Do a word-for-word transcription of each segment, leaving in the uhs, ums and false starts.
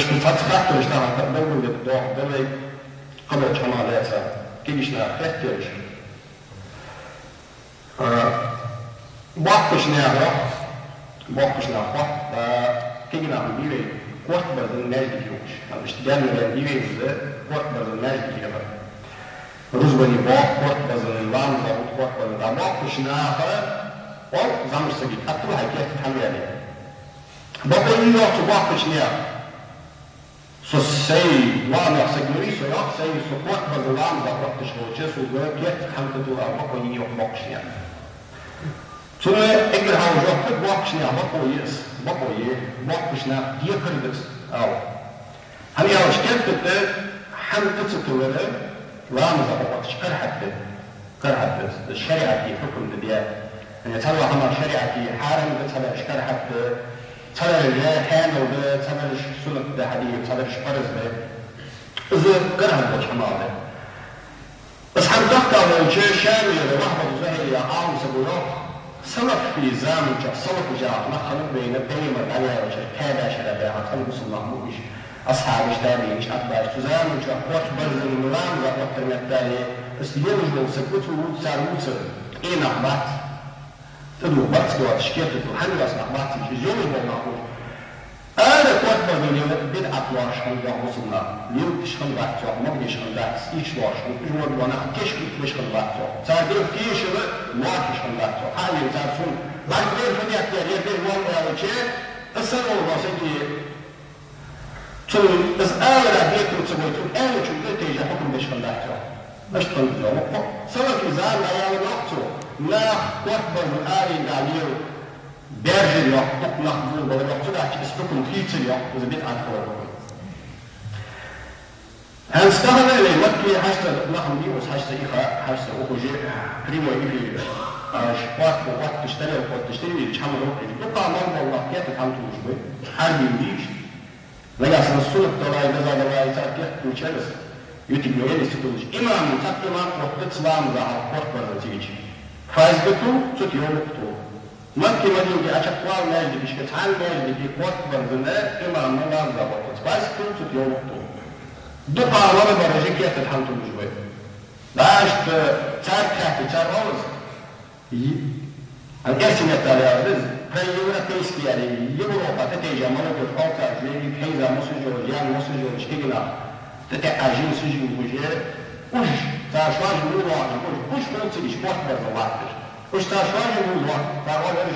مش بتتخطر مش نعرف تقدم للضوء دلي قبل جمالاتها كيش نعرف تيرش وقتش نعرف وقتش نعرف كيش نعرف بيري وقت بدل ناجي فيوش مش تجمع بيري وزي وقت بدل ناجي فيها روزبني وقت وقت بدل اللام وقت بدل وقتش نعرف او زمش سجي أطلع كيف تحمل عليه بابا ينوع وقتش نعرف Så säg vad jag säger så jag säger så kort vad det landar på att det så går det kan det då vara på i och boxen. Så jag har ju också boxen jag har på is, vad på i boxen det kunde ja. Han jag skrev det han det så det landar på att شكر حتى كر حتى الشريعة في حكم الديات يعني ترى هم الشريعة في حرم بتسبب شكر حتى ترى الحين وترى السنة ده حديث ترى الشفرز ده إذا كره الوجه ماله بس هم ضغط على الشيء شامل لوحدة زهرية عام سبورة سلف في زمن جاء سلف جاء ما خلق بين الدنيا والدنيا وجه كذا شرب عن خلق مسلم مش أصحاب إجتماعي مش أتباع زمن جاء وقت برز الملام وقت النتالي بس يوجد سكوت وصار وصل إيه نقبت تدو بس دوات شكيت الحمد لله نقبت في يوم المعقول أنا كنت بقول يوم بدعة واشخن يا مسلم اليوم تشخن بعته ما بدي شخن بعت إيش واشخن يوم وانا كيش كيش خن بعته تعرف كيش ما كيش خن بعته حالي تعرفون بعد كده فني أكتر يبي يوم ولا شيء السنة والله سيدي تقول بس أنا بيكون تسوي تقول أنا شو بدي تيجي حكم بيش خن بعته مش تنزل سنة كذا لا يعني وقته لا وقت بالآري قاليو درج اليوم نقبل ولا نقصد على اسمكم كيت اليوم إذا بيت عن فوق هنستخدم اللي مكي حشرة نحن دي بس حشرة إخاء حشرة أخوجي كريمة إلي شقات وقت تشتري وقت تشتري اللي تحمل روحي تبقى مرضى الله كيف تحمل توجبه حربي وديش لقى سنة السنة طلعي نزال الله يتعرف كيف تنشلس يتبع يلي سكولش إمام تقريبا وقت تسلام ذا وقت برزتيج فايزبتو تت يوم وقتو مكي مدينة أشقوال ناجد بيش كتحال ناجد بي قوات برزنات إمام نظام ذا وقت فايزبتو تت يوم وقتو دقا ولا برجي كيف تحمل توجبه لاشت تار كاتي تار أوز القاسم يتالي أرز فيورا تيسكي يعني يوروبا تتيجا ملوك الفوقع جيري بحيزا مسجو جيان مسجو اشتغنا تتعجين سجن بجير وش تاشواج مولو عنا وش وش مولتي بيش موت برزواتر وش تاشواج مولو عنا تاقول ارش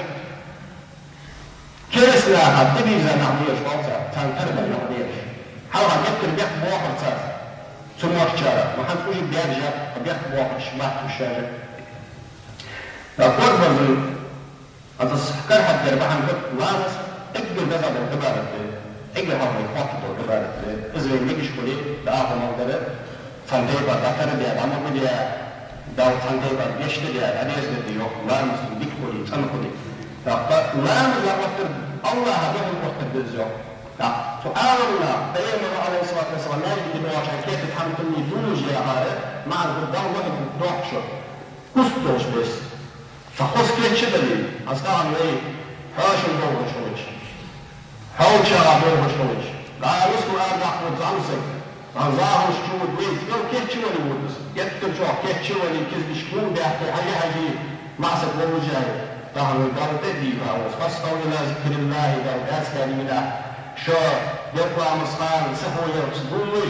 كيسنا حد بيزا نعميش فوقع تنتربا نعميش حاوها يكتر بيح بواقر تاز ثم اختشارة ما حد وش بيرجع بيح بواقر شمات وشارة فقوات برزو أتصحكر حد يربحن كت لانس اقدر بزا بالقبارة اقدر حاول يخاطب بالقبارة إذا يمكش كلي دعاها موضرة فانتيبا دكتور دي أدامو بدي داو فانتيبا بيشت دي أديس دي يوك لانس ديك كلي تسمى كلي لانس لا وقتر الله هدوه الوقتر بالزيو فآلنا بيامنا عليه الصلاة والسلام يجب أن يواجه كيف تحمل تني دونجي هاي مع الغدام واحد دوحشر كستوش بس فخص كيف شبلي أصدقائي ايه هاشم دوه شويش هاوشا دوه شويش لا يسكو أرجع قد زمسك ظاهر شود ويز يو كيف شوالي ودس يتكر شو كيف شوالي كيف شكون بيحكي حاجة حاجة معصد ومجاي ظاهر الدارة تدي فاوز فاسقوا إلى ذكر الله إذا أسكى لله شو يطلع مسخان سحو يرقص بولش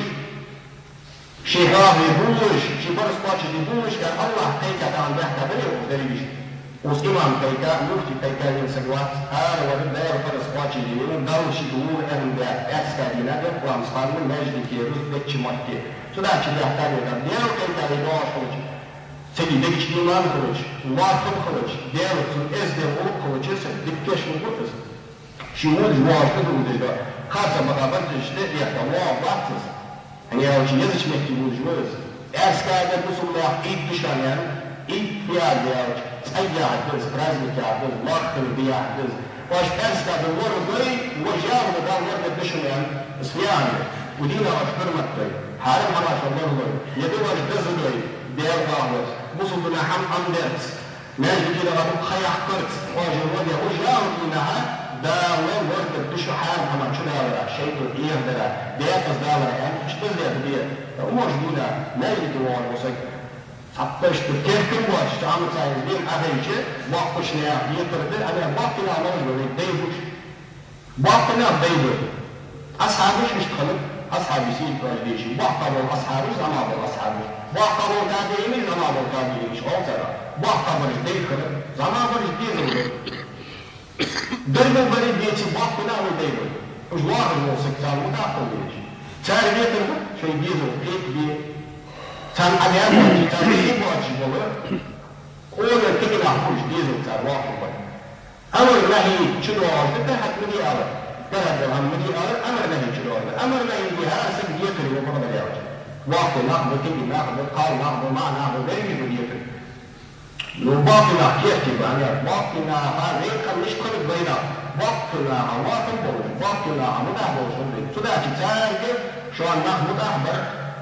شي غابي بولش شي برس باتش دي بولش كان الله تيكا كان بيحكي بليه ودريش وس إمام تيكا مفتي تيكا ينسقوات هذا ورد داير برس باتش دي يقولون داول شي قول أهم بيحكي أسكى لله يطلع مسخان من مجد كيروس بيتش مكي سو ده شي بيحكي لله ديو تيكا يدوش خلج سيدي ديكش إيمان خلج واقف خلج ديو تنقز ديو قلق خلج يسر ديكش مقفز شي ولج واش كدو ديو خاصة مقابلت الشتاء يحتوى بعضز يعني لو شي يزش مكتي ولج وز أسكى ده بسم الله إيد بشان يعني إيد فيها ديوش سيا عدز برازمك عدز ماركل بيا عدز واش أسكى بالور ضري وجاو لدار ورد بشان يعني بس يعني ودينا أشكر مكتي حارب ما شاء الله ضري يدو واش دز ضري ديو ضاهوز بسم الله حم أمدرت ناجي كده غابو خيح قرت واجه الودي وجاو لنا دا وين ورد بشو حال كما تشوفها ولا شيء تغيير ده ya. Diye kızlarla yani hiç kızlar diye. Umur dünya ne ilgi var olsa sapmıştı. Terkim bu işte anlatayım bir adayıcı vakfışına yatırdı. Hani vakfına alır böyle deybuş. Vakfına deybuş. Ashabı hiç kalıp ashabı siyip öldüğü vakfı ashabı zaman bu ashabı. Vakfı tabiini zaman bu tabiini olsa vakfı değil kalıp zaman bu değil. Dördün böyle diyeci vakfına o deybuş. Už vārdu mūsu caur mudāpalīši. Cēri vietu, šo diezu priekbi, caur aģēmoči, caur īmoči bolu, ola tikina huž diezu caur vārdu bolu. Amr nahi çudoğazdı, behat mudi alır. Behat devam mudi alır, amr nahi çudoğazdı. Amr nahi diha asık diyetiri bu kadar yavcı. Vārdu nahbu, tiki nahbu, kal nahbu, ma nahbu, vergi bu diyetiri. Nubâkina kiyeti bani, vâkina ha reykam nişkırık bayna. Vakfına havakın olur, vakfına hamudah olsun diye. Sudaki çağırdı, şu an nah mudahbar,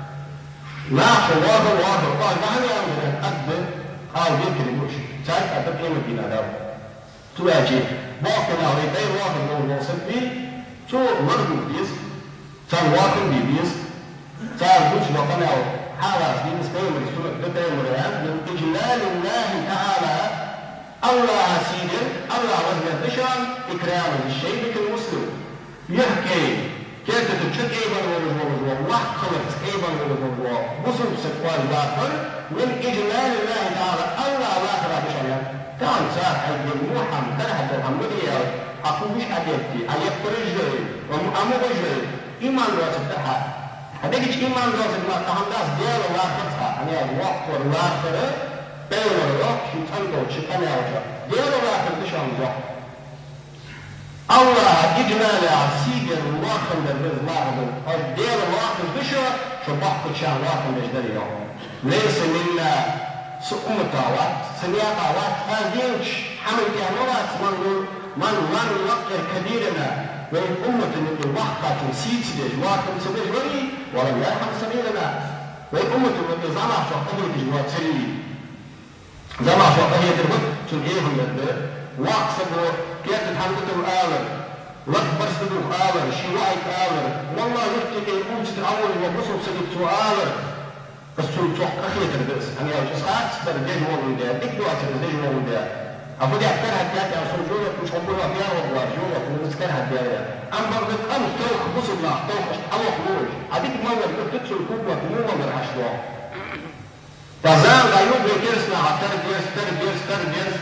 nahı vardı vardı, var daha ne yapacak? Adı, al getirilmiş. Çağır adı kıymet binada. Sudaki vakfına havayı vardı olsun diye, çoğu vardı biz, çağır vakın biz, çağır güç vakana halas biz peymir, sünnet peymir yani, iclalillahi Teala, Allah asidir, Allah vazgeçti şu an ikramı şeydi ki Müslüm. Yahkey, kerte tüçük eyban olur olur, Allah kılıç eyban olur olur, busul sıkvar zakır, min iclalillahi Teala, Allah vakıra dışarıya. Tamam saat aydın Muhammed, terhadır Hamdiye, akılmış adetti, ayaklarıcı, amıgıcı, iman rızıkta. Hadi hiç iman rızıkta, tahamdaz diğer vakıta, hani vakfır vakırı, Beyler yok, şeytan da çıkamayacak. Diğer olarak dışarı yok. Allah'a icmâle asidir, Allah'ındır biz Allah'ındır. Diğer olarak dışarı, şu bakı çağın Allah'ın beşleri yok. Neyse minna, su umuta var, sıniyata var, fazlinç, hamil kâhnulat, man man man vakir kabirina, ve ummetin ki vakatın siyitidir, vakatın sidir veri, ve lam yerham sabirina, ve ummetin ki zamah çok tabidir, ve teri. زما شوقية الوقت تنهيه اللي واقصدوا كيف تحملته آلر وقت برسدوا آلر شواعي آلر والله يفتك يقول تتعول وبصر سجدتوا آلر بس تنتوق أخية البس أنا يا جسعات سبر جيجوا من ده ديكوا أتر جيجوا من ده أبو دي أكتر هدياتي أصول جولة مش عبولا فيها والله جولة ونسكر هدياتي أم برضك أم توق بصر لا توق الله خلوش عديك مولر تتصل كوبا مو مولر عشوة Kazan gayub vekirsna hatar ders ter ders ter ders.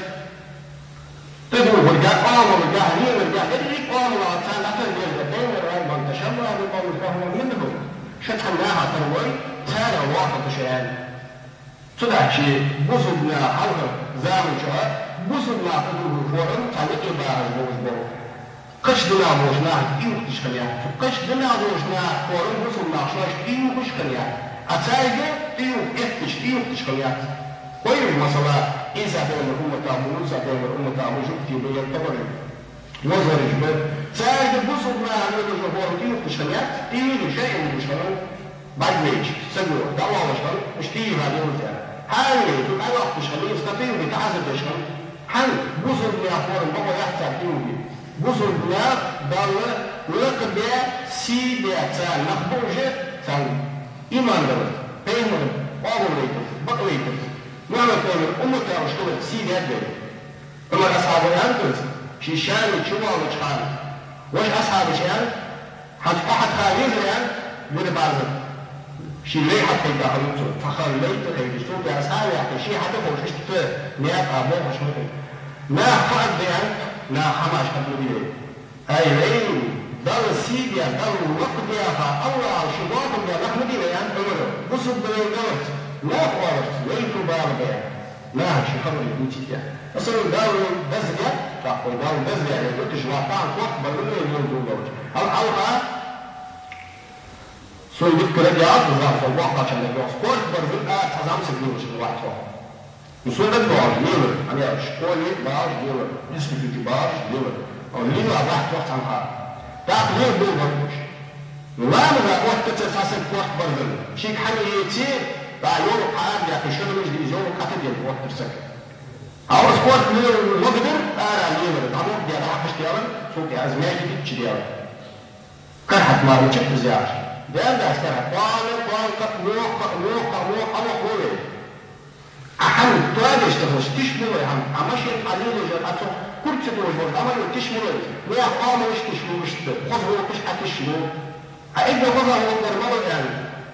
Tebu burga qamul burga ni burga edri qamul atan hatar ders beyin ran man tashabba bi qawl fahwa minhu. Shatna hatar way tara waqt shayan. Tudaki buzubna halqa zamu jaa buzubna qadu forum talik baaz buzbo. Qashdna buzna iyu tishkaliya. Qashdna buzna forum buzubna shash iyu tishkaliya. Atayga تيوب إفتش تيوب تشكليات كويس مثلا إذا بين الأمة تابو إذا بين الأمة تابو شفتي بيعتبر نظر جبل ساعد بوصل ما عمله جبار تيوب تشكليات تيجي شيء من تشكلون بعد ما يجي سجوا دعوة وشكل مش تيجي بعد يوم ثاني هاي تبقى وقت تشكلين استطيعوا بتعزل تشكل هل بوصل ما أخبار بابا يحتاج تيوب بوصل ما ضل ولكن ده سي ده تان مخبوجة تان إيمان ده Peygamber, ağırlayıdır, baklayıdır. Muhammed Peygamber, ümmete aşkılı, siydi edleri. Ömer ashabı yandırız. Şişani, çuvalı çıkarı. Veş ashabı şeyan, ahad khaliz yani, böyle bazı. Şiley hatta idahılımcı, fakalleydi, kaydistu, bir ashabı yaptı, şi hatta hoşuştu, niyat abu hoşmuktu. Na faad diyen, na hamaş kabul diye. Ayreyn, dal siydiya, dal vakdiya, fa Allah, şubatım ya, rahmediyle yani ömürü. بصب بالغلط لا غلط ليك بالغ لا شي خبر يجي يعني اصل داو بزجه تاخذ داو بزجه يعني قلت شو طعم وقت بقول له يقول له او اوها سو يذكر دي عاد ظهر في الوقت عشان يبقى سبورت برضه قاعد حزام سجلوا شي واحد واحد وصول ده بعض يقول انا شكولي بعض يقول اسمه في كبار يقول او اللي ما راح وقت عنها تعرف ليه بقول برضه وامنا وقت تتفاسد وقت برضه شيك حميتي بقى يوم قاعد يا اخي شنو مش ديزون قتل يد وقت تسكت عاوز قوت من المقدر ارى اليوم طبعا دي راح اشتغل صوتي ازماتي تشتغل كرهت ما بتشوف زيادة ده ده كرهت طالب طالب كت موقع موقع موقع موقع أهم طالب اشتغلش تشمله هم أمشي الحليل جل أتو كل شيء موجود أما لو تشمله لا قام وش تشمله وش خذ هو كش أتشمله أيضا خذ هو درمله يعني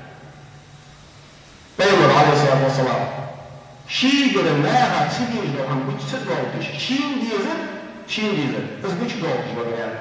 بيمر عليه الصلاة والسلام شيء قال ما هاد سيدي لو هم بيج سدوا وتش شيء ديزل شيء ديزل بس بيج دوت شو يعني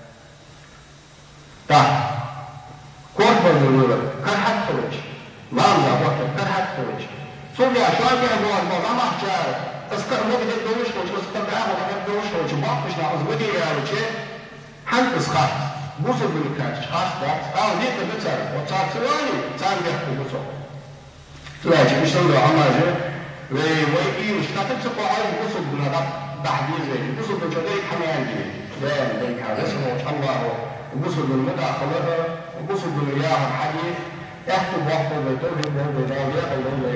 تا كورت بالنور كان حد خرج ما أمزح وقت كان حد خرج صلي عشان كده هو الموضوع ما حجار أذكر مو بدي دوش وش أذكر ده هو بدي دوش وش باقش لا أزودي يا رجال حنت إسقاط بوصل بالكاتش خاص ده أو ليه تبتر وتصار ثواني ثاني بيحكوا بوصل ثلاثة مش تقول عماجة ويجي مش كاتب على البوصل بنادى تحديد زي البوصل بالجديد حماية دي ده بين هذا اسمه الله البوصل بالمدى خلقها البوصل بالمياه الحديث يحكوا بوقته بيتوه بوقته بيتوه